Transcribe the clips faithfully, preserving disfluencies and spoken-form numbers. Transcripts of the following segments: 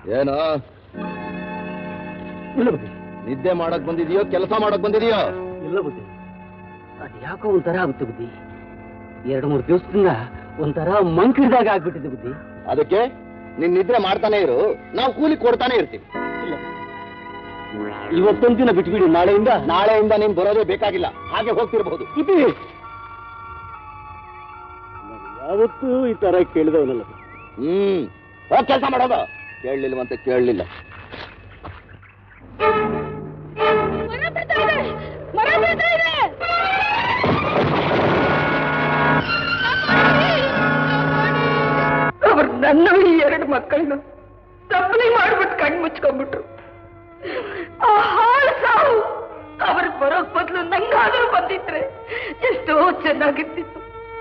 ಏನೋ ಇಲ್ಲ ಬುದ್ಧಿ. ನಿದ್ದೆ ಮಾಡಕ್ ಬಂದಿದೆಯೋ ಕೆಲಸ ಮಾಡಕ್ ಬಂದಿದೆಯೋ? ಇಲ್ಲ ಬುದ್ಧಿ, ಅದು ಯಾಕೋ ಒಂಥರ ಆಗುತ್ತೆ ಬುದ್ಧಿ. ಎರಡು ಮೂರು ದಿವಸದಿಂದ ಒಂಥರ ಮಂಕಿಡ್ದಾಗ ಆಗ್ಬಿಟ್ಟಿದೆ ಬುದ್ಧಿ. ಅದಕ್ಕೆ ನಿನ್ ನಿದ್ರೆ ಮಾಡ್ತಾನೆ ಇರು, ನಾವು ಕೂಲಿ ಕೊಡ್ತಾನೆ ಇರ್ತೀವಿ. ಇವತ್ತೊಂದು ದಿನ ಬಿಟ್ಬಿಡಿ, ನಾಳೆಯಿಂದ ನಾಳೆಯಿಂದ ನೀನ್ ಬರೋದೇ ಬೇಕಾಗಿಲ್ಲ, ಹಾಗೆ ಹೋಗ್ತಿರಬಹುದು. ಬುದ್ಧಿ ಯಾವತ್ತೂ ಈ ತರ ಕೇಳಿದವನಲ್ಲ. ಹ್ಮ್ ಹೋಗ್ ಕೆಲಸ ಮಾಡೋದು. ಕೇಳಲಿಲ್ವಂತೆ ಕೇಳಲಿಲ್ಲ. ಅವ್ರು ನನ್ನ ಈ ಎರಡು ಮಕ್ಕಳನ್ನು ತಪ್ಪಲಿ ಮಾಡ್ಬಿಟ್ಟು ಕಣ್ಣು ಮುಚ್ಕೊಂಡ್ಬಿಟ್ರು. ಆ ಹಾಳು ಸಾವು ಅವ್ರಿಗೆ ಬರೋಕ್ ಬದಲು ನಂಗಾದ್ರೂ ಬಂದಿದ್ರೆ ಎಷ್ಟೋ ಚೆನ್ನಾಗಿರ್ತಿತ್ತು.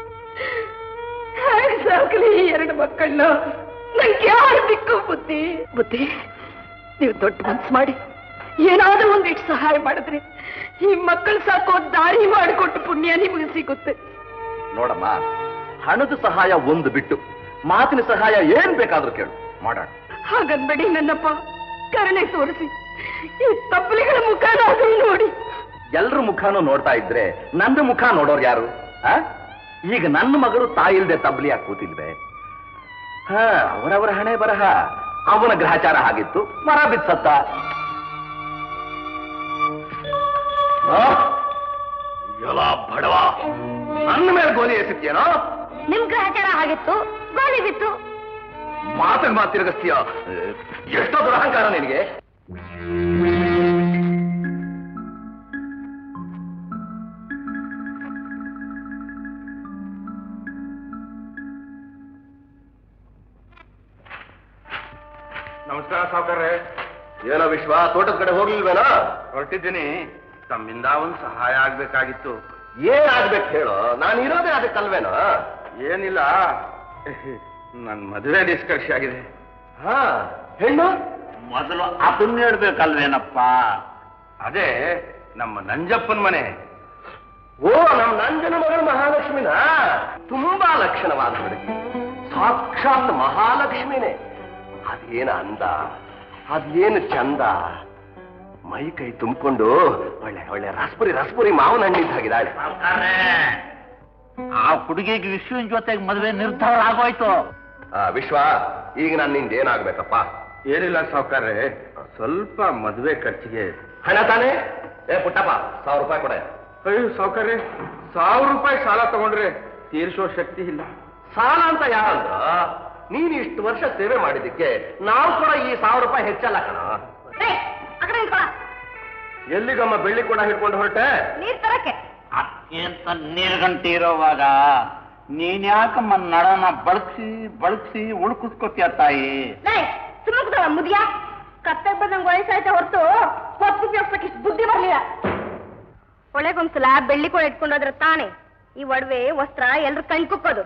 ಹೇಗೆ ಸಾಕಲಿ ಈ ಎರಡು ಮಕ್ಕಳನ್ನ? ನಂಗೆ ಯಾರು ದಿಕ್ಕು? ಬುದ್ಧಿ ಬುದ್ಧಿ ನೀವು ದೊಡ್ಡ ಮನ್ಸು ಮಾಡಿ ಏನಾದ್ರೂ ಒಂದಿಟ್ಟು ಸಹಾಯ ಮಾಡಿದ್ರೆ ಈ ಮಕ್ಕಳು ಸಾಕೋ ದಾರಿ ಮಾಡಿಕೊಟ್ಟು ಪುಣ್ಯ ನಿಮಗೆ ಸಿಗುತ್ತೆ. ನೋಡಮ್ಮ, ಹಣದ ಸಹಾಯ ಒಂದು ಬಿಟ್ಟು ಮಾತಿನ ಸಹಾಯ ಏನ್ ಬೇಕಾದ್ರೂ ಕೇಳು, ಮಾಡೋಣ. ಹಾಗನ್ಬೇಡಿ ನನ್ನಪ್ಪ, ಕರುಣೆ ತೋರಿಸಿ ಈ ತಪ್ಪಲಿಗಳ ಮುಖನಾದ್ರೂ ನೋಡಿ. ಎಲ್ರ ಮುಖನೂ ನೋಡ್ತಾ ಇದ್ರೆ ನನ್ನ ಮುಖ ನೋಡೋರು ಯಾರು? ಈಗ ನನ್ನ ಮಗಳು ತಾಯಿಲ್ದೆ ತಬ್ಲಿಯಾಗಿ ಕೂತಿಲ್ವೆ? ಹ ಅವರವರ ಹಣೆ ಬರಹ. ಅವನ ಗ್ರಹಚಾರ ಆಗಿತ್ತು, ಮರ ಬಿತ್ ಸತ್ತ. ಎಲ್ಲ ಬಡವ, ನನ್ನ ಮೇಲೆ ಗೋಲಿ ಎಸಿತ್ಯೇನೋ? ನಿಮ್ ಗ್ರಹಚಾರ ಆಗಿತ್ತು, ಗೋಲಿ ಬಿತ್ತು. ಮಾತಿಗೆ ಮಾತು ತಿರುಗಿಸ್ತೀಯ? ಎಷ್ಟೋ ದುರಹಂಕಾರ ನಿನಗೆ. ನಮಸ್ಕಾರ ಸಾವುಕಾರ್ರೆ. ಏನೋ ವಿಶ್ವ, ತೋಟದ ಕಡೆ ಹೋಗ್ಲಿಲ್ವೇನೋ? ಹೊರಟಿದ್ದೀನಿ. ತಮ್ಮಿಂದ ಒಂದು ಸಹಾಯ ಆಗ್ಬೇಕಾಗಿತ್ತು. ಏನಾಗ್ಬೇಕು ಹೇಳೋ, ನಾನು ಇರೋದೇ ಅದಕ್ಕಲ್ವೇನೋ? ಏನಿಲ್ಲ, ನನ್ನ ಮದುವೆ ನಿಷ್ಕರ್ಷೆ ಆಗಿದೆ. ಹಾ, ಹೆಣ್ಣು ಮೊದಲು ಅದನ್ನ ಹೇಳ್ಬೇಕಲ್ವೇನಪ್ಪ? ಅದೇ ನಮ್ಮ ನಂಜಪ್ಪನ ಮನೆ. ಓ, ನಮ್ಮ ನಂಜನ ಮಗಳು ಮಹಾಲಕ್ಷ್ಮಿನ? ತುಂಬಾ ಲಕ್ಷಣವಾದ ಹುಡುಗಿ, ಸಾಕ್ಷಾತ್ ಮಹಾಲಕ್ಷ್ಮಿನೇ. ಅದೇನ ಅಂದ, ಅದೇನು ಚಂದ, ಮೈ ಕೈ ತುಂಬಿಕೊಂಡು ಒಳ್ಳೆ ಒಳ್ಳೆ ರಸ್ಪುರಿ ರಸ್ಪುರಿ ಮಾವನ ಹಣ್ಣಿದ್ದಾಗಿದ್ದಾಳೆ. ಆ ಹುಡುಗಿಗೆ ವಿಶ್ವನ್ ಜೊತೆಗೆ ಮದುವೆ ನಿರ್ಧಾರ ಆಗೋಯ್ತು. ಆ ವಿಶ್ವ, ಈಗ ನಾನು ನಿಂದ ಏನಾಗ್ಬೇಕಪ್ಪ? ಏನಿಲ್ಲ ಸಾವುಕಾರ್ರೆ, ಸ್ವಲ್ಪ ಮದುವೆ ಖರ್ಚಿಗೆ ಹಣ ತಾನೇ? ಏ ಪುಟ್ಟಪ್ಪ, ಸಾವಿರ ರೂಪಾಯಿ ಕೊಡೆ. ಅಯ್ಯೋ ಸಾವುಕಾರ್ರೆ, ಸಾವಿರ ರೂಪಾಯಿ ಸಾಲ ತಗೊಂಡ್ರೆ ತೀರಿಸೋ ಶಕ್ತಿ ಇಲ್ಲ. ಸಾಲ ಅಂತ ಯಾರಂದ್ರ? ನೀನು ಇಷ್ಟು ವರ್ಷ ಸೇವೆ ಮಾಡಿದ್ದಕ್ಕೆ ನಾವು ಕೂಡ ಈ ಸಾವಿರ ರೂಪಾಯಿ ಹೆಚ್ಚಲ್ಲ ಕಣ. ಎಲ್ಲಿಗಮ್ಮ ಬೆಳ್ಳಿ ಕೂಡ ಹಿಡ್ಕೊಂಡು ಹೊರಟೆ? ನೀರ್ ತರಕ್ಕೆ. ಅಂತ ನೀರ್ಗಂಟೆ ಇರೋವಾಗ ನೀನ್ ಯಾಕಮ್ಮ ನಡನ ಬಳಸಿ ಬಳಸಿ ಉಳ್ಕಿಸ್ಕೊತೀಯ ತಾಯಿ? ಸುಮ್ಮನೆ ಮುದಿಯ ಕತ್ತಕ್ಕೆ ಬಂದಂಗೆ ವಯಸ್ಸಾಯ್ತಾ ಹೊರತು ಹೊತ್ತು ಉಪಯೋಗಿಸಕ್ಕೆ ಇಷ್ಟು ಬುದ್ಧಿ ಬರ್ಲಿಲ್ಲ. ಒಳಗೊಂದ್ಸಲ ಬೆಳ್ಳಿ ಕೂಡ ಇಟ್ಕೊಂಡೋದ್ರೆ ತಾನೆ ಈ ಒಡವೆ ವಸ್ತ್ರ ಎಲ್ರು ಕಣ್ ಕುಕ್ಕೋದು.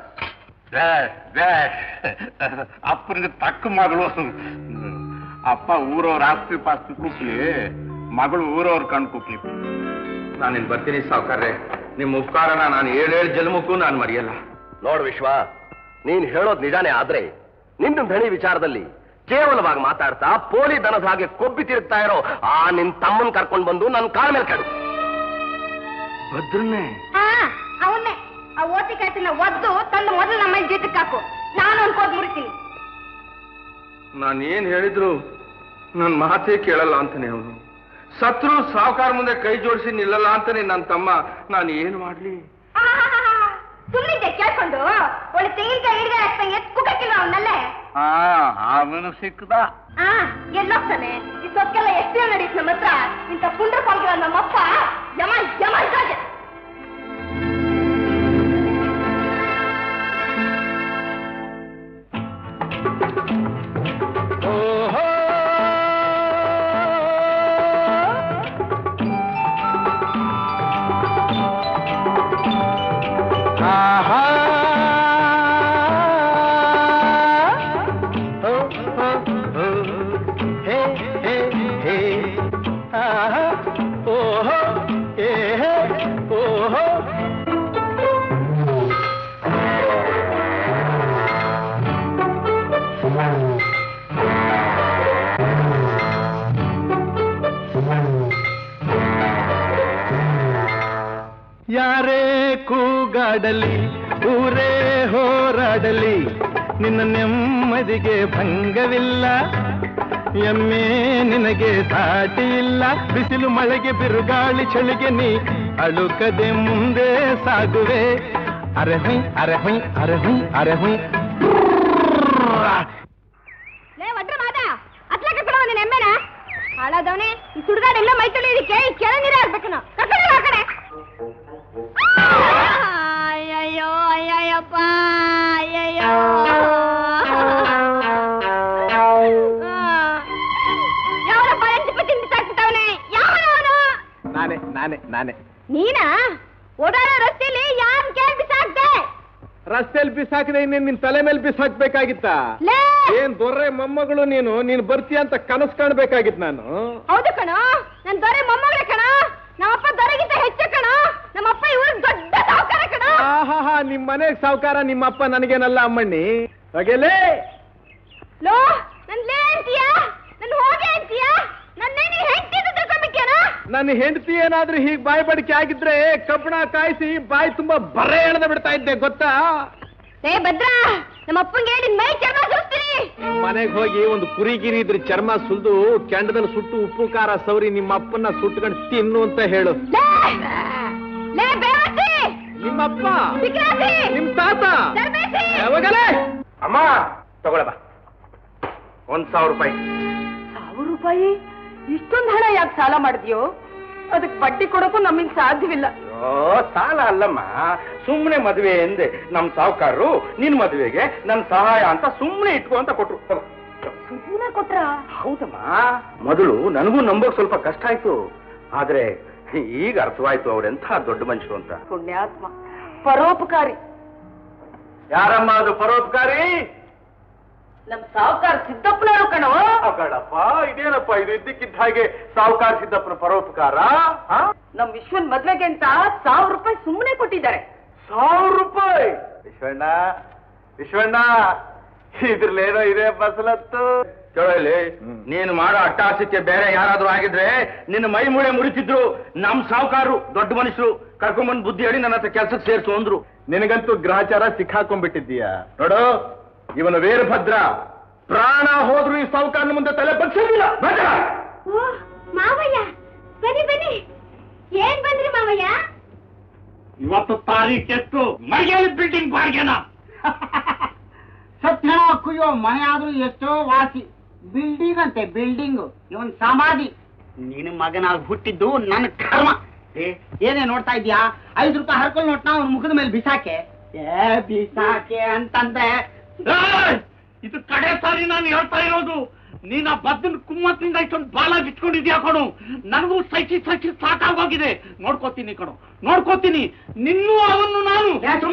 ಅಪ್ಪನಿಗೆ ತಕ್ಕ ಮಗಳು. ಅಪ್ಪ ಊರವ್ರ ಆಸ್ತಿ ಪಾಸ್ತಿ ಕುಕ್ಲಿ, ಮಗಳು ಊರವ್ರ ಕಣ್ ಕುಕ್ಲಿ. ನಾನಿನ್ ಬರ್ತೀನಿ ಸಾವುಕಾರ್ರೆ. ನಿಮ್ಮ ಉಪಕಾರನ ನಾನು ಏಳೇಳು ಜನ್ಮಕ್ಕೂ ನಾನು ಮರೆಯಲ್ಲ. ನೋಡು ವಿಶ್ವ, ನೀನ್ ಹೇಳೋದು ನಿಜಾನೇ ಆದ್ರೆ ನಿನ್ನ ಧಣಿ ವಿಚಾರದಲ್ಲಿ ಕೇವಲವಾಗಿ ಮಾತಾಡ್ತಾ ಪೋಲಿ ದನದ ಹಾಗೆ ಕೊಬ್ಬಿ ತಿರುಗ್ತಾ ಇರೋ ಆ ನಿನ್ ತಮ್ಮನ್ ಕರ್ಕೊಂಡ್ ಬಂದು ನನ್ನ ಕಾಲ ಮೇಲೆ ಕೆಡು. ಭದ್ರನ್ನೇ? ಅವನ್ನೇ ಆ ಓತಿ ಕಾಯ್ತಿನ ಒದ್ದು ತಂದು ಮೊದಲು ನಮ್ಮ ಜೀತಕ್ಕೆ ಹಾಕು. ನಾನು ಅನ್ಕೋದ್ ಮುರಿತೀನಿ. ನಾನು ಏನ್ ಹೇಳಿದ್ರು ನನ್ನ ಮಾತೇ ಕೇಳಲ್ಲ ಅಂತಾನೆ ಅವನು. ಸತ್ರು ಸಾವುಕಾರ ಮುಂದೆ ಕೈ ಜೋಡಿಸಿ ನಿಲ್ಲಲ್ಲ ಅಂತಾನೆ ನನ್ನ ತಮ್ಮ. ನಾನು ಏನ್ ಮಾಡ್ಲಿ? ಸುಮ್ಮನಿದ್ದೆ ಕೇಳ್ಕೊಂಡು ಒಳ್ಳೆ ತೆಂಗಿನಕಾಯಿ ಹಿಡಿದ ಎತ್ ಕುಕ್ಕಕ್ಕಿಲ್ಲ ಅವನಲ್ಲೇ. ಹಾ, ಅವನು ಸಿಕ್ಕದ. ಹಾ, ಎಲ್ಲೋಗ್ತಾನೆ? ಈ ಸೊಕ್ಕೆಲ್ಲ ಎಷ್ಟು ನಡೀತು ನಮ್ಮ ಹತ್ರ. ಇಂಥ ಪುಂಡ್ರ ಪಾಲ್ಗಿರೋ ನಮ್ಮಪ್ಪ ಯಮ ಯಮ ಇದ್ದಾಗೆ. ಹೋರಾಡಲಿ ಊರೇ ಹೋರಾಡಲಿ ನಿನ್ನ ನೆಮ್ಮದಿಗೆ ಭಂಗವಿಲ್ಲ ಎಮ್ಮೆ ನಿನಗೆ ಸಾಟಿ ಇಲ್ಲ ಬಿಸಿಲು ಮಳೆಗೆ ಬಿರುಗಾಳಿ ಚಳಿಗೆ ನೀ ಅಳುಕದೆ ಮುಂದೆ ಸಾಗುವೆ ಅರೆ ಹುಯ್ ಅರೆ ಹುಯ್ ಅರೆ ಹುಯ್ ಅರೆ ಹುಯ್ ಎಮ್ಮೆನ ಹಾಳಾದವನೇ ಈ ಸುಡ್ಗಾಡೆಲ್ಲ ಮೈ ತೊಳಿಯೋದಕ್ಕೆ ಕೆಳ ನೀರೇ ಆಗ್ಬೇಕು ನಾವು ಕರ್ಕೊಂಡು ಆ ಕಡೆ ಅಯ್ಯಯ್ಯೋ ಅಯ್ಯಯ್ಯಪ್ಪ ಅಯ್ಯಯ್ಯೋ ಯಾವನಪ್ಪ ಎಂಟಿಪ್ಪ ತಿಂಡಿ ಸಾಕ್ಬಿಟ್ಟವನೆ ಯಾವನವನು ನಾನೇ ನಾನೇ ನಾನೇ ನೀನಾ ಓಡಾಡೋ ರಸ್ತೆಯಲ್ಲಿ ಯಾನ್ ಕೇಳಿ ಬಿಸಾಕ್ದೆ ರಸ್ತೆಯಲ್ಲಿ ಬಿಸಾಕದೆ ಇನ್ನೇನ್ ನಿನ್ ತಲೆ ಮೇಲೆ ಬಿಸಾಕ್ಬೇಕಾಗಿತ್ತ ಏನ್ ದೊರ್ರೆ ಮೊಮ್ಮಗಳು ನೀನು ನೀನ್ ಬರ್ತೀಯ ಅಂತ ಕನಸು ಕಾಣ್ಬೇಕಾಗಿತ್ ನಾನು ಹೌದು ಕಣ ನನ್ ದೊರೆ ಮೊಮ್ಮಗಳೇ ಕಣ ನಮ್ಮಪ್ಪ ದೊರೆಗಿಂತ ಹೆಚ್ಚು ಕಣ ನಮ್ಮಪ್ಪ ಇವ್ರ ದೊಡ್ಡ ಸಾವುಕಾರ ಕಣ ಆಹಾ ನಿಮ್ ಮನೆಗ್ ಸಾವುಕಾರ ನಿಮ್ಮಪ್ಪ ನನಗೇನಲ್ಲ ಅಮ್ಮಣ್ಣಿ ಹಾಗೆಲೇ ಲೋ ನನ್ ಲೇ ಅಂತೀಯ ನನ್ ಹೋಗೆ ಅಂತೀಯ ನನ್ನೇನಿ ಹೆಂಡತಿ ಅಂತ ತಿಳ್ಕೊಂಡ್ಬಿಟ್ಯಾನ ನನ್ನ ಹೆಂಡತಿ ಏನಾದ್ರೂ ಹೀಗ್ ಬಾಯಿ ಬಡಿಕೆ ಆಗಿದ್ರೆ ಕಬ್ಬಣ ಕಾಯಿಸಿ ಬಾಯಿ ತುಂಬಾ ಬರೆ ಎಳೆದ ಬಿಡ್ತಾ ಇದ್ದೆ ಗೊತ್ತಾ ಏ ಭದ್ರಾ ನಮ್ಮ ಅಪ್ಪಂಗೆ ನಿನ್ ಮೈ ಚರ್ಮ ಸುಸ್ತೀನಿ ಮನೆಗ್ ಹೋಗಿ ಒಂದು ಕುರಿಗಿರಿ ಇದ್ರ ಚರ್ಮ ಸುಲ್ದು ಕೆಂಡದಲ್ಲಿ ಸುಟ್ಟು ಉಪ್ಪು ಖಾರ ಸೌರಿ ನಿಮ್ಮ ಅಪ್ಪನ್ನ ಸುಟ್ಕೊಂಡು ತಿನ್ನು ಅಂತ ಹೇಳು ಲೇ ಬೇವತಿ ನಿಮ್ಮಪ್ಪ ವಿಕ್ರಾಂತಿ ನಿಮ್ ತಾತ ಧರ್ಮೇಶಿ ಯಾವಾಗಲೇ ಅಮ್ಮ ತಗೊಳಬ ಒಂದ್ ಸಾವಿರ ರೂಪಾಯಿ ಸಾವಿರ ರೂಪಾಯಿ ಇಷ್ಟೊಂದು ಹಣ ಯಾಕೆ ಸಾಲ ಮಾಡಿದ್ಯೋ ಅದಕ್ಕೆ ಬಡ್ಡಿ ಕೊಡೋಕ್ಕೂ ನಮ್ಮಿಂದ ಸಾಧ್ಯವಿಲ್ಲ ಸಾಲ ಅಲ್ಲಮ್ಮ ಸುಮ್ಮನೆ ಮದುವೆ ಎಂದೆ ನಮ್ ಸಾವುಕಾರರು ನಿನ್ ಮದುವೆಗೆ ನನ್ ಸಹಾಯ ಅಂತ ಸುಮ್ಮನೆ ಇಟ್ಕೋ ಅಂತ ಕೊಟ್ರು ಸುಮ್ಮನೆ ಕೊಟ್ರ ಹೌದಮ್ಮ ಮೊದಲು ನನಗೂ ನಂಬೋಕ್ ಸ್ವಲ್ಪ ಕಷ್ಟ ಆಯ್ತು ಆದ್ರೆ ಈಗ ಅರ್ಥವಾಯ್ತು ಅವ್ರೆಂಥ ದೊಡ್ಡ ಮನುಷ್ಯರು ಅಂತ ಪುಣ್ಯಾತ್ಮ ಪರೋಪಕಾರಿ ಯಾರಮ್ಮ ಅದು ಪರೋಪಕಾರಿ ನಮ್ ಸಾವುಕಾರ ಸಿದ್ದಪ್ಪನವರು ಕಣೋ ಕಣಪ್ಪ ಇದೇನಪ್ಪ ಇದು ಇದ್ದಕ್ಕಿದ್ದ ಹಾಗೆ ಸಾವುಕಾರ ಸಿದ್ದಪ್ಪನ ಪರೋಪಕಾರ ನಮ್ ವಿಶ್ವನ್ ಮದ್ವೆಗೆ ಅಂತ ಸಾವಿರ ರೂಪಾಯಿ ಸುಮ್ಮನೆ ಕೊಟ್ಟಿದ್ದಾರೆ ಸಾವಿರ ರೂಪಾಯಿ ವಿಶ್ವಣ್ಣ ವಿಶ್ವಣ್ಣ ಇದ್ರಲ್ಲೇನೋ ಇದೆ ಬಸಲತ್ತು ಕೇಳಲಿ ನೀನು ಮಾಡೋ ಅಟ್ಟಾಸಕ್ಕೆ ಬೇರೆ ಯಾರಾದ್ರೂ ಆಗಿದ್ರೆ ನಿನ್ನ ಮೈ ಮೂಳೆ ಮುರಿತಿದ್ರು ನಮ್ ಸಾವುಕಾರರು ದೊಡ್ಡ ಮನುಷ್ಯರು ಕರ್ಕೊಂಡ್ಬಂದ್ ಬುದ್ಧಿ ಹೇಳಿ ನನ್ನ ಹತ್ರ ಕೆಲ್ಸಕ್ಕೆ ಸೇರ್ಸು ಅಂದ್ರು ನಿನಗಂತೂ ಗ್ರಹಚಾರ ಸಿಕ್ಕಾಕೊಂಡ್ಬಿಟ್ಟಿದ್ದೀಯ ನೋಡು ಇವನು ವೀರಭದ್ರ ಪ್ರಾಣ ಹೋದ್ರು ಈ ಸಾವುಕಾರನ ಮುಂದೆ ತಲೆ ಬಗ್ಸೋದಿಲ್ಲ ಮಾವಯ್ಯ ಬನ್ನಿ ಬನ್ನಿ ಏನ್ ಬಂದ್ರಿ ಮಾವಯ್ಯ ಇವತ್ತು ತಾರೀಖ್ ಎಷ್ಟು ಮೈಗೇಲಿ ಬಿಲ್ಡಿಂಗ್ ಬಾರ್ಗೆನ ಸತ್ಯ ಕುಯ್ಯೋ ಮನೆ ಆದ್ರೂ ಎಷ್ಟೋ ವಾಸಿ ಬಿಲ್ಡಿಂಗ್ ಅಂತೆ ಬಿಲ್ಡಿಂಗ್ ಇವನ್ ಸಮಾಧಿ ನಿನ್ನ ಮಗನಾಗಿ ಹುಟ್ಟಿದ್ದು ನನ್ನ ಕರ್ಮ ಏನೇ ನೋಡ್ತಾ ಇದ್ಯಾ ಐದು ರೂಪಾಯಿ ಹರ್ಕೊಂಡು ನೋಡ್ತಾ ಅವ್ನ ಮುಖದ ಮೇಲೆ ಬಿಸಾಕೆ ಏ ಬಿಸಾಕೆ ಅಂತಂದ್ರೆ ಇದು ಕಡೆ ಸಾರಿ ನಾನು ಹೇಳ್ತಾ ಇರೋದು ನೀನ್ ಆ ಬದ್ದನ್ ಕುಮ್ಮತ್ತಿಂದ ಇಷ್ಟೊಂದು ಬಾಲ ಬಿಟ್ಕೊಂಡಿದ್ಯಾ ಕಣು ನನಗೂ ಸೈಕಿ ಸೈಕಿ ಸಾಕಾಗೋಗಿದೆ ನೋಡ್ಕೋತೀನಿ ಕಣು ನೋಡ್ಕೋತೀನಿ ನಿನ್ನೂ ಅವನ್ನು ನಾನು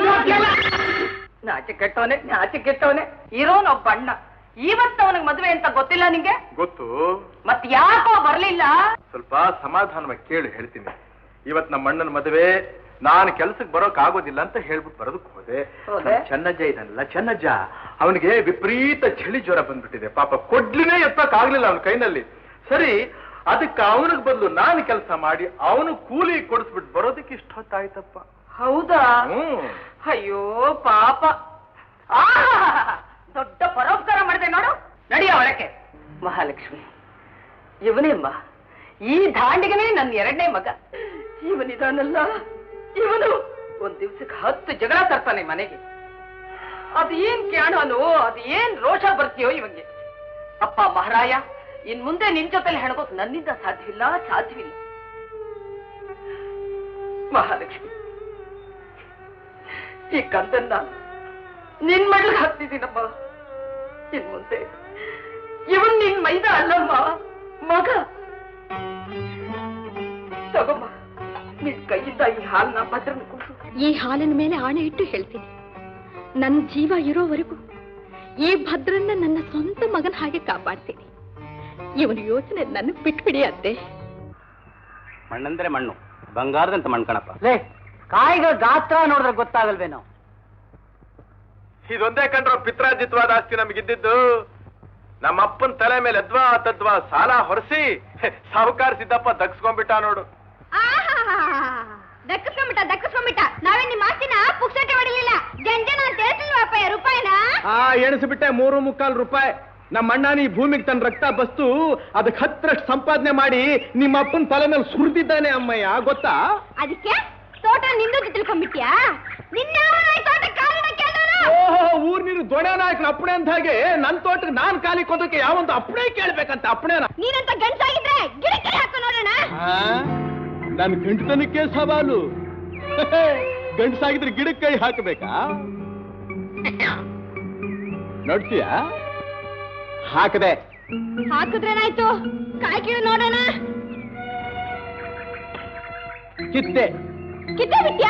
ನಾಚೆ ಕೆಟ್ಟವನೆ ನಾಚೆ ಕೆಟ್ಟವನೆ ಇರೋನ್ ಒಬ್ಬ ಅಣ್ಣ ಇವತ್ತು ಅವನಿಗೆ ಮದುವೆ ಅಂತ ಗೊತ್ತಿಲ್ಲ ನಿಂಗೆ ಗೊತ್ತು ಮತ್ ಯಾಕೋ ಬರ್ಲಿಲ್ಲ ಸ್ವಲ್ಪ ಸಮಾಧಾನವಾಗಿ ಕೇಳಿ ಹೇಳ್ತೀನಿ ಇವತ್ ನಮ್ಮ ಅಣ್ಣನ ಮದುವೆ ನಾನು ಕೆಲ್ಸಕ್ಕೆ ಬರೋಕ್ ಆಗೋದಿಲ್ಲ ಅಂತ ಹೇಳ್ಬಿಟ್ಟು ಬರೋದಕ್ಕೆ ಹೋದೆ ಚೆನ್ನಜ್ಜ ಇದನ್ನಲ್ಲ ಚೆನ್ನಜ್ಜ ಅವನಿಗೆ ವಿಪರೀತ ಚಳಿ ಜ್ವರ ಬಂದ್ಬಿಟ್ಟಿದೆ ಪಾಪ ಕೊಡ್ಲಿನೇ ಎತ್ತಕ್ ಆಗ್ಲಿಲ್ಲ ಅವನ ಕೈನಲ್ಲಿ ಸರಿ ಅದಕ್ಕೆ ಅವನಿಗೆ ಬದಲು ನಾನು ಕೆಲಸ ಮಾಡಿ ಅವನು ಕೂಲಿ ಕೊಡಿಸ್ಬಿಟ್ಟು ಬರೋದಕ್ಕೆ ಇಷ್ಟೊತ್ತಾಯ್ತಪ್ಪ ಹೌದಾ ಅಯ್ಯೋ ಪಾಪ ದೊಡ್ಡ ಪರೋಪಕಾರ ಮಾಡಿದೆ ನೋಡು ನಡಿಯ ಒಳಕ್ಕೆ ಮಹಾಲಕ್ಷ್ಮಿ ಇವನೇಮ್ಮ ಈ ದಾಂಡಿಗನೇ ನನ್ನ ಎರಡನೇ ಮಗ ಇವನಿದಾನಲ್ಲ ಇವನು ಒಂದ್ ದಿವ್ಸಕ್ಕೆ ಹತ್ತು ಜಗಳ ತರ್ತಾನೆ ಮನೆಗೆ ಅದು ಏನ್ ಕ್ಯಾಣನೋ ಅದು ಏನ್ ರೋಷ ಬರ್ತೀಯೋ ಇವಂಗೆ ಅಪ್ಪ ಮಹಾರಾಯ ಇನ್ ಮುಂದೆ ನಿನ್ ಜೊತೆಲಿ ಹೆಣಗೋಕ್ ನನ್ನಿಂದ ಸಾಧ್ಯವಿಲ್ಲ ಸಾಧ್ಯವಿಲ್ಲ ಮಹಾಲಕ್ಷ್ಮಿ ಈ ಕಂದನ್ನ ನಿನ್ ಮಡ್ಲಿಗೆ ಹಾಕ್ತಿದ್ದೀನಮ್ಮ ಇನ್ ಮುಂದೆ ಇವನ್ ನಿನ್ ಮೈದ ಅಲ್ಲಮ್ಮ ಮಗ ತಗೊಮ್ಮ ನಿನ್ ಕೈಯಿಂದ ಈ ಹಾಲನ್ನ ಭದ್ರನ ಕೊಡು ಈ ಹಾಲಿನ ಮೇಲೆ ಆಣೆ ಇಟ್ಟು ಹೇಳ್ತೀನಿ ನನ್ನ ಜೀವ ಇರೋವರೆಗೂ ಈ ಭದ್ರನ್ನ ನನ್ನ ಸ್ವಂತ ಮಗನ ಹಾಗೆ ಕಾಪಾಡ್ತೀನಿ ಇವನ ಯೋಚನೆ ನನಗ್ ಬಿಟ್ಬಿಡಿ ಅತ್ತೆ ಮಣ್ಣಂದ್ರೆ ಮಣ್ಣು ಬಂಗಾರದಂತ ಮಣ್ಣು ಕಣಪ್ಪ ಲೇ ಕಾಯಿಗಳ ಗಾತ್ರ ನೋಡಿದ್ರೆ ಗೊತ್ತಾಗಲ್ವೇನೋ ಇದೊಂದೇ ಕಂಡ್ರೋ ಪಿತ್ರಾಜಿತ್ವಾದ ಆಸ್ತಿ ನಮಗಿದ್ದಿದ್ದು ನಮ್ಮ ಅಪ್ಪನ ತಲೆ ಮೇಲೆ ಅದ್ವಾ ತದ್ವಾ ಸಾಲ ಹೊರಸಿ ಸಾಹುಕಾರ ಸಿದ್ದಪ್ಪ ದಗ್ಸ್ಕೊಂಡ್ಬಿಟ್ಟ ನೋಡು ದಕ್ಕಿಸ್ಕೊಂಬಿಟ್ಟ ದಕ್ಕಿಸ್ಕೊಂಬಿಟ್ಟ ನಾವೇ ನಿಮ್ಮ ಆಸ್ತಿನ ಪುಕ್ಸಟ್ಟೆ ಹೊಡಿಲಿಲ್ಲ ಜಂಜನ ಅಂತ ಹೇಳ್ತಿಲ್ವಪ್ಪ ರೂಪಾಯಿನ ಆ ಎಣಿಸ್ಬಿಟ್ಟೆ ಮೂರು ಮುಕ್ಕಾಲು ರೂಪಾಯಿ ನಮ್ಮ ಅಣ್ಣ ನೀ ಭೂಮಿಗೆ ತನ್ನ ರಕ್ತ ಬಸ್ತು ಅದಕ್ಕೆ ಹತ್ತರಷ್ಟು ಸಂಪಾದನೆ ಮಾಡಿ ನಿಮ್ಮ ಅಪ್ಪನ ತಲೆ ಮೇಲೆ ಸುರಿದಿದ್ದಾನೆ ಅಮ್ಮಯ್ಯ ಗೊತ್ತಾ ಅದಕ್ಕೆ ತೋಟ ನಿಂದು ತಿಳ್ಕೊಂಡ್ಬಿಟ್ಯಾ ನಿನ್ನ ತೋಟ ಕಾಲಿನ ಕೇಳೋರು ಓಹೋ ಊರ್ ನೀನು ದೊಣೆ ನಾಯಕನ ಅಪ್ಪಣೆ ಅಂತ ಹಾಗೆ ನನ್ ತೋಟಕ್ಕೆ ನಾನ್ ಕಾಲಿ ಕೊದಕ್ಕೆ ಯಾವೊಂದು ಅಪ್ಪಣೆ ಕೇಳ್ಬೇಕಂತ ಅಪ್ಪಣೆನ ನೀನಂತ ಗಂಡಸಾಗಿದ್ರೆ ಗಿಡಕ್ಕೆ ಹಾಕು ನೋಡೋಣ ನನ್ ಗಂಟತನಕ್ಕೆ ಸವಾಲು ಗಂಡಸಾಗಿದ್ರೆ ಗಿಡಕ್ಕೆ ಕೈ ಹಾಕಬೇಕಾ ನೋಡ್ತೀಯಾ ಹಾಕದೆ ಹಾಕಿದ್ರೇನಾಯ್ತು ಕಾಯಿ ಕೀಳು ನೋಡೋಣ ಕಿತ್ತೆ ಕಿತ್ತೆ ಬಿಟ್ಯಾ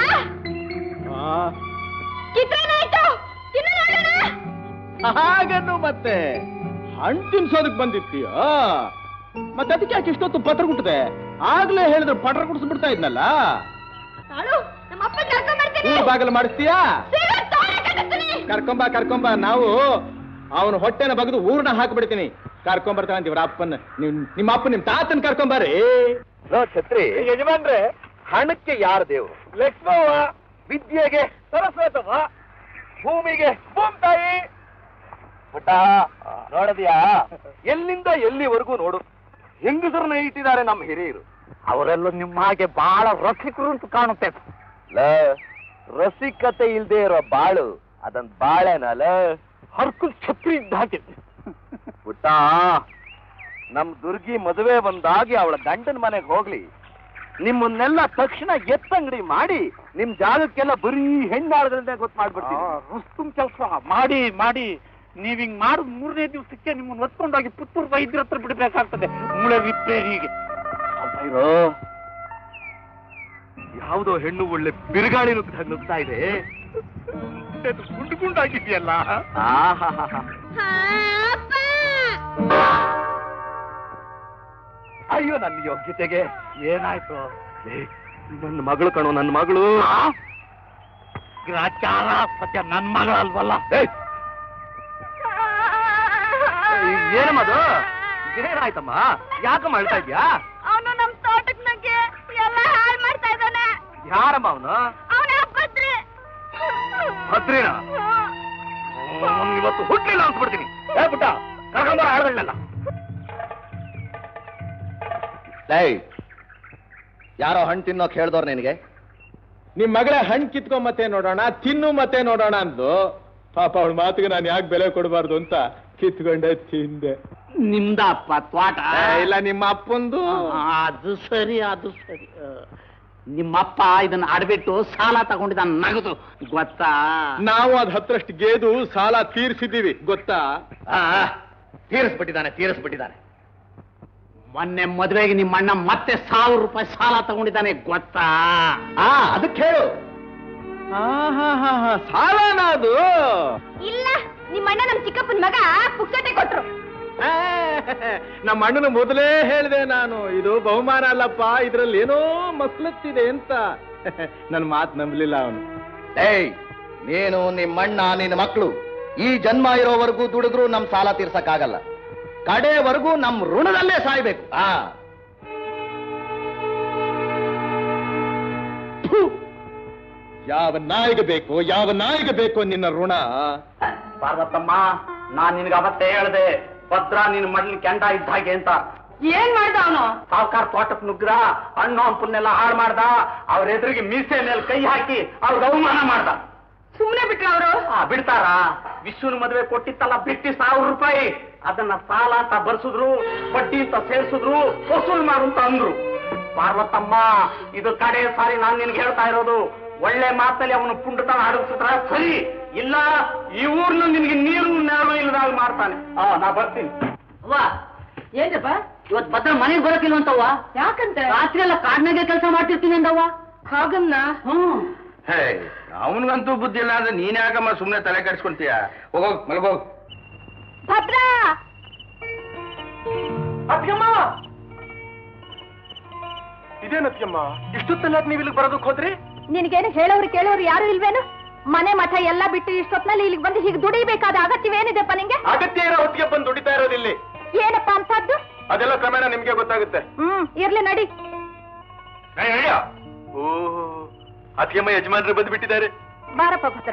ಕಿತ್ತೇನಾಯ್ತು ತಿನ್ನು ನೋಡೋಣ ಹಾಗನ್ನು ಮತ್ತೆ ಹಣ್ಣು ತಿನ್ಸೋದಕ್ ಬಂದಿರ್ತೀಯ ಮತ್ತೆ ಅದಕ್ಕೆ ಯಾಕೆ ಇಷ್ಟೊತ್ತು ಪತ್ರ ಗುಟ್ಟದೆ ಆಗ್ಲೇ ಹೇಳಿದ್ರೆ ಪಟ್ರ ಕುಡಿಸ್ಬಿಡ್ತಾ ಇದ್ನಲ್ಲ ನಾಳು ನಮ್ಮ ಅಪ್ಪ ಕರ್ಕೊಂಡ್ ಬರ್ತೀನಿ ಊರ್ ಬಾಗಲ ಮಾಡಿಸ್ತೀಯಾ ಸೀದಾ ತೋಟ ಕಟ್ಟಿಸ್ತೀನಿ ಕರ್ಕೊಂಬ ಕರ್ಕೊಂಬ ನಾವು ಅವನ ಹೊಟ್ಟೆನ ಬಗ್ದು ಊರ್ನ ಹಾಕ್ಬಿಡ್ತೀನಿ ಕರ್ಕೊಂಬರ್ತಾನೆ ಅಂತೀವ್ರ ಅಪ್ಪನ ನಿಮ್ ನಿಮ್ಮ ಅಪ್ಪ ನಿಮ್ ತಾತನ್ ಕರ್ಕೊಂಬಾರಿ ಛತ್ರಿ ಯಜಮಾನ್ರೆ ಹಣಕ್ಕೆ ಯಾರ ದೇವ್ರು ಲಕ್ಷ್ಮವ್ವ ವಿದ್ಯೆಗೆ ಸರಸ್ವತವ್ವ ಭೂಮಿಗೆ ಭೂಮ್ತಾಯಿ ಪುಟ್ಟ ನೋಡದ್ಯಾ ಎಲ್ಲಿಂದ ಎಲ್ಲಿವರೆಗೂ ನೋಡು ಹೆಂಗಸರನ್ನ ಇಟ್ಟಿದ್ದಾರೆ ನಮ್ಮ ಹಿರಿಯರು ಅವರೆಲ್ಲ ನಿಮ್ಮ ಹಾಗೆ ಬಹಳ ರಸಿಕರು ಅಂತ ಕಾಣುತ್ತೆ ಲ ರಸಿಕತೆ ಇಲ್ದೇ ಇರೋ ಬಾಳು ಅದನ್ ಬಾಳೆನಲ್ಲ ಹರ್ಕುಲ್ ಛತ್ರಿ ಇದ್ದ ಹಾಗೆ ಪುಟ್ಟ ನಮ್ ದುರ್ಗಿ ಮದುವೆ ಬಂದಾಗಿ ಅವಳ ಗಂಡನ ಮನೆಗೆ ಹೋಗ್ಲಿ ನಿಮ್ಮನ್ನೆಲ್ಲ ತಕ್ಷಣ ಎತ್ತಂಗಡಿ ಮಾಡಿ ನಿಮ್ ಜಾಗಕ್ಕೆಲ್ಲ ಬರೀ ಹೆಣ್ಣಾಳಗಳನ್ನೇ ಗೊತ್ತು ಮಾಡ್ಬಿಡ್ತೀವಿ ರುಸ್ತುಂ ಕೆಲಸ ಮಾಡಿ ಮಾಡಿ ನೀವ್ ಹಿಂಗ್ ಮಾಡುದ್ ಮೂರನೇ ದಿವಸಕ್ಕೆ ನಿಮ್ಮನ್ನ ಹೊತ್ಕೊಂಡೋಗಿ ಪುತ್ತೂರು ವೈದ್ಯರ ಹತ್ರ ಬಿಡ್ಬೇಕಾಗ್ತದೆ ಮೂಳೆ ರಿಪೇರಿಗೆ ಯಾವುದೋ ಹೆಣ್ಣು ಒಳ್ಳೆ ಬಿರುಗಾಳಿ ನುಗ್ತಾ ಇದೆ ಗುಂಡು ಗುಂಡಾಗಿದೆಯಲ್ಲ ಅಯ್ಯೋ ನನ್ನ ಯೋಗ್ಯತೆಗೆ ಏನಾಯ್ತು ನನ್ನ ಮಗಳು ಕಣೋ ನನ್ನ ಮಗಳು ಗ್ರಾಚಾರ ಸತ್ಯ ನನ್ ಮಗ ಅಲ್ವಲ್ಲ ಏನಮ್ಮದು ಏನಾಯ್ತಮ್ಮ ಯಾಕಮ್ಮ ಅಳ್ತಾ ಇದ್ಯಾ ಅವನು ನಮ್ ತೋಟಕ್ ನಂಗೆ ಎಲ್ಲ ಹಾಳು ಮಾಡ್ತಾ ಇದ್ದಾನೆ ಯಾರಮ್ಮ ಅವನು ಅವನ ಭದ್ರಿ ಭದ್ರಿನ ಇವತ್ತು ಹುಟ್ಲಿಲ್ಲ ಅನ್ಸ್ಬಿಡ್ತೀನಿ ಏ ಪುಟ್ಟ ಕರ್ಕೊಂಬ ಆಡಲ್ಲ ಲೈ ಯಾರೋ ಹಣ್ಣು ತಿನ್ನೋಕ್ ಹೇಳ್ದವ್ರು ನಿನಗೆ ನಿಮ್ ಮಗಳೇ ಹಣ್ಣು ಕಿತ್ಕೊಂಡ್ ಮತ್ತೆ ನೋಡೋಣ ತಿನ್ನು ಮತ್ತೆ ನೋಡೋಣ ಅಂದ್ಲು ಪಾಪ ಅವಳ ಮಾತಿಗೆ ನಾನು ಯಾಕೆ ಬೆಲೆ ಕೊಡಬಾರ್ದು ಅಂತ ಕಿತ್ಕೊಂಡೆ ತಿಂದೆ ನಿಮ್ದ ಅಪ್ಪ ತ್ವಾಟ ಇಲ್ಲ ನಿಮ್ಮ ಅಪ್ಪಂದು ಅದು ಸರಿ ಅದು ಸರಿ ನಿಮ್ಮಪ್ಪ ಇದನ್ನ ಆಡ್ಬಿಟ್ಟು ಸಾಲ ತಗೊಂಡಿದ್ದ ನಗದು ಗೊತ್ತಾ ನಾವು ಅದ್ ಹತ್ರಷ್ಟು ಗೇದು ಸಾಲ ತೀರ್ಸಿದ್ದೀವಿ ಗೊತ್ತಾ ತೀರಿಸ್ಬಿಟ್ಟಿದ್ದಾನೆ ತೀರಿಸ್ಬಿಟ್ಟಿದ್ದಾನೆ ಮೊನ್ನೆ ಮದುವೆಗೆ ನಿಮ್ಮ ಅಣ್ಣ ಮತ್ತೆ ಸಾವಿರ ರೂಪಾಯಿ ಸಾಲ ತಗೊಂಡಿದ್ದಾನೆ ಗೊತ್ತಾ ಆ ಅದಕ್ಕೆ ಹೇಳು ಸಾಲನ ಅದು ಇಲ್ಲ ನಿಮ್ಮ ಅಣ್ಣ ನಮ್ ಚಿಕ್ಕಪ್ಪನ ಮಗ ಪುಕ್ಸಟೆ ಕೊಟ್ರು ನಮ್ಮ ಅಣ್ಣನ ಮೊದಲೇ ಹೇಳಿದೆ ನಾನು ಇದು ಬಹುಮಾನ ಅಲ್ಲಪ್ಪ ಇದ್ರಲ್ಲಿ ಏನೋ ಮಕ್ಳತ್ತಿದೆ ಅಂತ ನನ್ನ ಮಾತು ನಂಬಲಿಲ್ಲ ಅವನು ಏಯ್ ನೀನು ನಿಮ್ಮಣ್ಣ ನಿನ್ನ ಮಕ್ಕಳು ಈ ಜನ್ಮ ಇರೋವರೆಗೂ ದುಡಿದ್ರು ನಮ್ ಸಾಲ ತೀರ್ಸಕ್ಕಾಗಲ್ಲ ಕಡೆವರೆಗೂ ನಮ್ ಋಣದಲ್ಲೇ ಸಾಯ್ಬೇಕು ಆ ಯಾವ ನಾಯಿಗೆ ಬೇಕು ಯಾವ ನಾಯಿಗೆ ಬೇಕು ನಿನ್ನ ಋಣ ಪಾರ್ವತಮ್ಮ ನಾನ್ ನಿನ್ಗೆ ಅವತ್ತೇ ಹೇಳ್ದೆ ಭದ್ರ ನಿನ್ ಮಡ್ಲಿ ಕೆಂಡ ಇದ್ದ ಹಾಗೆ ಅಂತ ಏನ್ ಮಾಡ್ದ ಅವನು ಸಾವುಕಾರ ತೋಟಕ್ ನುಗ್ರ ಹಣ್ಣು ಹಂಪನ್ನೆಲ್ಲ ಹಾಳು ಮಾಡ್ದ ಅವ್ರ ಎದುರಿಗೆ ಮೀಸೆ ಮೇಲೆ ಕೈ ಹಾಕಿ ಅವ್ರಿಗೆ ಅವಮಾನ ಮಾಡ್ದ ಸುಮ್ನೆ ಬಿಟ್ರ ಅವರು ಬಿಡ್ತಾರ ವಿಶ್ವನ ಮದುವೆ ಕೊಟ್ಟಿತ್ತಲ್ಲ ಬಿಟ್ಟಿ ಸಾವಿರ ರೂಪಾಯಿ ಅದನ್ನ ಸಾಲ ಅಂತ ಬರ್ಸಿದ್ರು ಬಡ್ಡಿ ಅಂತ ಸೇರ್ಸಿದ್ರು ವಸೂಲ್ ಮಾಡು ಅಂತ ಅಂದ್ರು ಪಾರ್ವತಮ್ಮ ಇದು ಕಡೆ ಸಾರಿ ನಾನ್ ನಿನ್ಗೆ ಹೇಳ್ತಾ ಇರೋದು ಒಳ್ಳೆ ಮಾತಲ್ಲಿ ಅವನು ಪುಂಡತನ ಆಡಿಸಿದ್ರ ಸರಿ ಇಲ್ಲ ಈ ಊರ್ನ ನಿನ್ಗೆ ನೀರು ನೆರಳು ಇಲ್ಲದಾಗ ಮಾಡ್ತಾನೆ ಆ ನಾ ಬರ್ತೀನಿ ಅವ್ವ ಏನಪ್ಪ ಇವತ್ ಭದ್ರ ಮನೆಗೆ ಬರೋಕಿಲ್ಲ ಅಂತವ್ವ ಯಾಕಂತ ರಾತ್ರಿ ಎಲ್ಲ ಕಾಡ್ನಾಗೆ ಕೆಲಸ ಮಾಡ್ತಿರ್ತೀನಿ ಅಂದವ್ವ ಹಾಗನ್ನ ಹ್ಮ್ ಹೇ ಅವನಿಗಂತೂ ಬುದ್ಧಿ ಇಲ್ಲ ಅಂದ್ರೆ ನೀನ್ ಯಾಕಮ್ಮ ಸುಮ್ನೆ ತಲೆ ಕೆಡ್ಸ್ಕೊಂತೀಯ ಹೋಗೋಗ್ ಮಲ್ಗೋಗ್ ಭದ್ರ ಅತ್ಯಮ್ಮ ಇದೇನತ್ಯಮ್ಮ ಇಷ್ಟೊತ್ತಲ್ಲ ನೀವು ಇಲ್ಲಿಗೆ ಬರೋದಕ್ಕೆ ಹೋದ್ರಿ ನಿನಗೇನು ಹೇಳೋರು ಕೇಳೋರು ಯಾರು ಇಲ್ವೇನು ಮನೆ ಮಠ ಎಲ್ಲ ಬಿಟ್ಟು ಇಷ್ಟೊತ್ನಲ್ಲಿ ಇಲ್ಲಿಗೆ ಬಂದು ಹೀಗೆ ದುಡಿಬೇಕಾದ ಅಗತ್ಯವೇನಿದೆಪ್ಪ ನಿಂಗೆ ಅಗತ್ಯ ಇರೋ ಹೊತ್ತಿಗೆ ಬಂದು ದುಡಿತಾ ಇರೋದಿಲ್ಲಿ ಏನಪ್ಪಾ ಅಂತದ್ದು ಅದೆಲ್ಲ ಕ್ರಮೇಣ ನಿಮ್ಗೆ ಗೊತ್ತಾಗುತ್ತೆ ಹ್ಮ್ ಇರ್ಲಿ ನಡಿ ಏ, ಅಯ್ಯ. ಓ ಅತಿಯಮ್ಮ ಯಜಮಾನ್ರು ಬಂದು ಬಿಟ್ಟಿದ್ದಾರೆ. ಬಾರಪ್ಪ ಭದ್ರ.